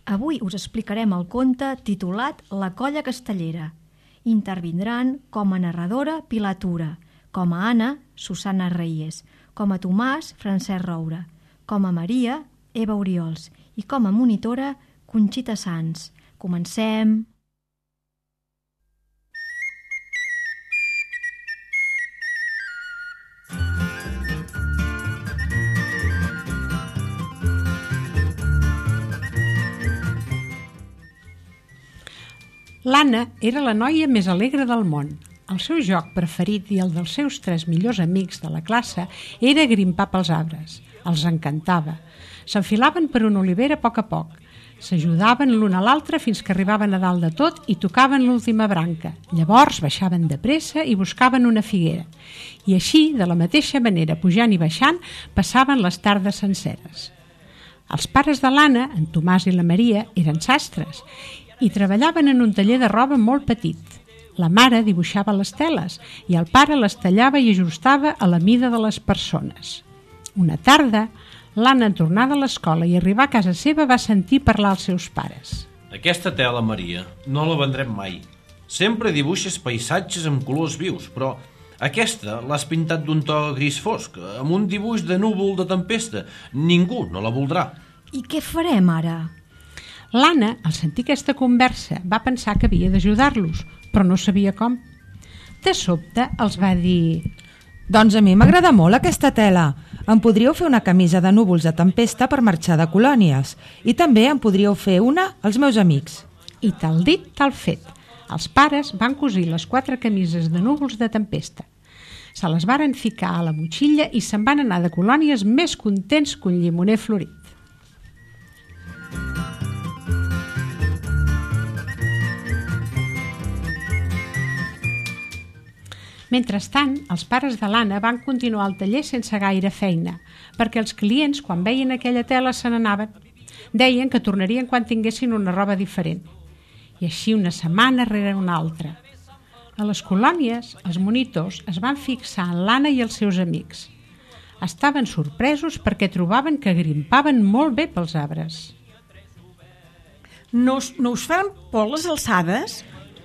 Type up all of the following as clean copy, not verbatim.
Avui us explicarem el conte titulat La colla castellera. Intervindran com a narradora Pilar Tura, com a Anna, Susana Reyes, com a Tomàs, Francesc Roura, com a Maria, Eva Oriols i com a monitora Conxita Sans. Comencem! L'Anna era la noia més alegre del món. El seu joc preferit i el dels seus 3 millors amics de la classe era grimpar pels arbres. Els encantava. S'enfilaven per una olivera a poc, s'ajudaven l'un a l'altre fins que arribaven a dalt de tot i tocaven l'última branca. Llavors baixaven de pressa i buscaven una figuera. I així, de la mateixa manera, pujant i baixant, passaven les tardes senceres. Els pares de l'Anna, en Tomàs i la Maria, eren sastres i treballaven en un taller de roba molt petit. La mare dibuixava les teles i el pare les tallava i ajustava a la mida de les persones. Una tarda, l'Anna, tornada a l'escola i arribar a casa seva, va sentir parlar als seus pares. Aquesta tela, Maria, no la vendrem mai. Sempre dibuixes paisatges amb colors vius, però aquesta l'has pintat d'un to gris fosc, amb un dibuix de núvol de tempesta. Ningú no la voldrà. I què farem ara? L'Anna, al sentir aquesta conversa, va pensar que havia d'ajudar-los, però no sabia com. De sobte els va dir: Doncs a mi m'agrada molt aquesta tela. Em podríeu fer una camisa de núvols de tempesta per marxar de colònies. I també em podríeu fer una als meus amics. I tal dit, tal fet. Els pares van cosir les 4 camises de núvols de tempesta. Se les varen ficar a la motxilla i se'n van anar de colònies més contents que un llimoner florit. Mentrestant, els pares de l'Anna van continuar al taller sense gaire feina, perquè els clients, quan veien aquella tela, se n'anaven. Deien que tornarien quan tinguessin una roba diferent. I així una setmana rere una altra. A les colònies, els monitors es van fixar en l'Anna i els seus amics. Estaven sorpresos perquè trobaven que grimpaven molt bé pels arbres. No us fan por les alçades?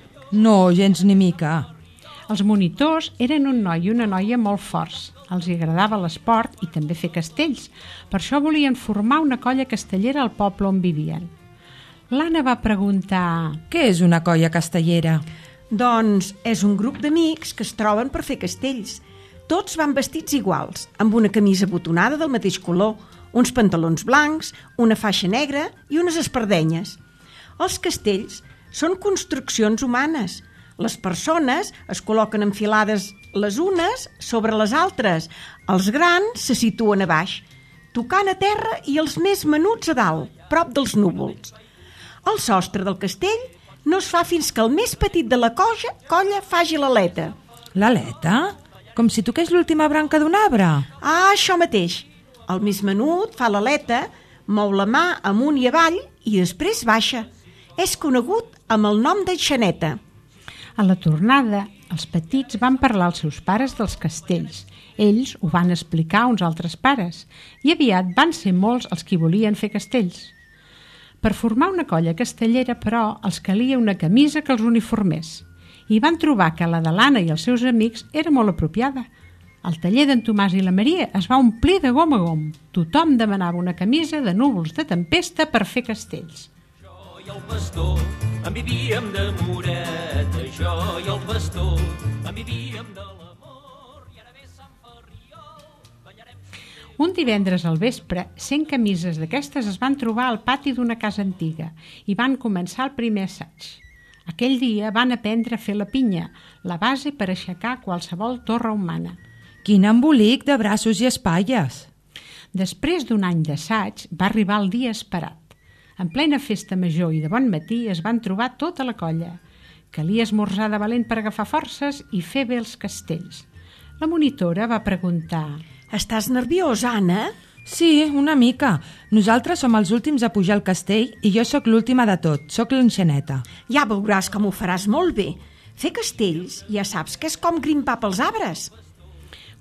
No, gens ni mica. Els monitors eren un noi i una noia molt forts. Els agradava l'esport i també fer castells. Per això volien formar una colla castellera al poble on vivien. L'Anna va preguntar: Què és una colla castellera? Doncs és un grup d'amics que es troben per fer castells. Tots van vestits iguals, amb una camisa botonada del mateix color, uns pantalons blancs, una faixa negra i unes espardenyes. Els castells són construccions humanes. Les persones es col·loquen enfilades les unes sobre les altres. Els grans se situen a baix, tocant a terra, i els més menuts a dalt, prop dels núvols. El sostre del castell no es fa fins que el més petit de la colla faci l'aleta. L'aleta? Com si toqués l'última branca d'un arbre. Ah, això mateix. El més menut fa l'aleta, mou la mà amunt i avall i després baixa. És conegut amb el nom de xaneta. A la tornada, els petits van parlar als seus pares dels castells. Ells ho van explicar a uns altres pares i aviat van ser molts els qui volien fer castells. Per formar una colla castellera, però, els calia una camisa que els uniformés i van trobar que la de l'Anna i els seus amics era molt apropiada. El taller d'en Tomàs i la Maria es va omplir de gom a gom. Tothom demanava una camisa de núvols de tempesta per fer castells. I el pastor en vivíem d'amoreta, jo i el pastor en vivíem de l'amor, i ara ve Sant Ferriol, ballarem... Un divendres al vespre, 100 camises d'aquestes es van trobar al pati d'una casa antiga i van començar el primer assaig. Aquell dia van aprendre a fer la pinya, la base per aixecar qualsevol torre humana. Quin embolic de braços i espatlles! Després d'un any d'assaig, va arribar el dia esperat. En plena festa major i de bon matí es van trobar tota la colla. Calia esmorzar de valent per agafar forces i fer bé els castells. La monitora va preguntar: Estàs nerviosa, Anna? Sí, una mica. Nosaltres som els últims a pujar al castell i jo sóc l'última de tot, sóc l'enxaneta. Ja veuràs com ho faràs molt bé. Fer castells ja saps que és com grimpar pels arbres.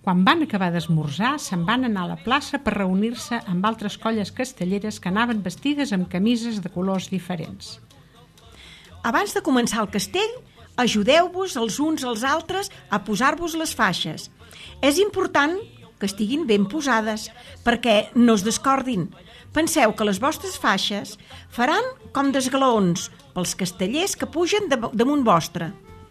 Quan van acabar d'esmorzar, se'n van anar a la plaça per reunir-se amb altres colles castelleres que anaven vestides amb camises de colors diferents. Abans de començar el castell, ajudeu-vos els uns als altres a posar-vos les faixes. És important que estiguin ben posades, perquè no es descordin. Penseu que les vostres faixes faran com d'esglaons pels castellers que pugen damunt vostre.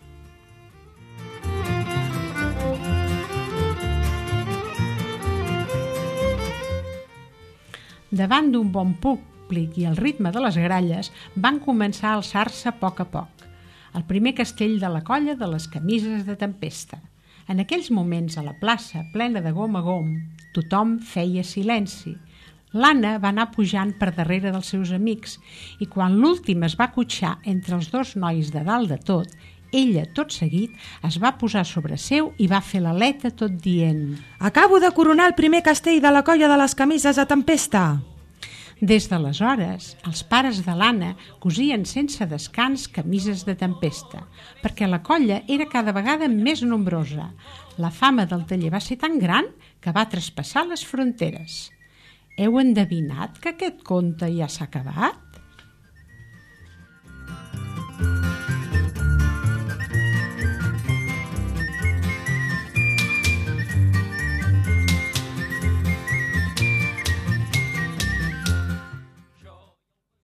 Davant d'un bon públic i el ritme de les gralles, van començar a alçar-se a poc. El primer castell de la colla de les camises de tempesta. En aquells moments, a la plaça, plena de gom a gom, tothom feia silenci. L'Anna va anar pujant per darrere dels seus amics i quan l'últim es va acotxar entre els dos nois de dalt de tot, ella, tot seguit, es va posar sobre seu i va fer l'aleta tot dient: Acabo de coronar el primer castell de la colla de les camises de tempesta. Des d'aleshores, els pares de l'Anna cosien sense descans camises de tempesta, perquè la colla era cada vegada més nombrosa. La fama del taller va ser tan gran que va traspassar les fronteres. Heu endevinat que aquest conte ja s'ha acabat?